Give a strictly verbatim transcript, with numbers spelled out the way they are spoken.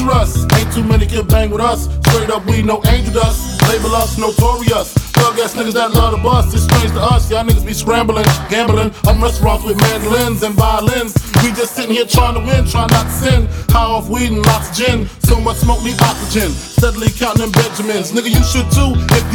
dangerous. Ain't too many can bang with us. Straight up, we no angel dust. Label us notorious. Thug ass niggas that love to bust. It's strange to us, y'all niggas be scrambling, gambling. I'm restaurants with mandolins and violins. We just sitting here trying to win, trying not to sin. High off weed and lots of gin. So much smoke need oxygen. Steadily counting them Benjamins. Nigga, you should too if you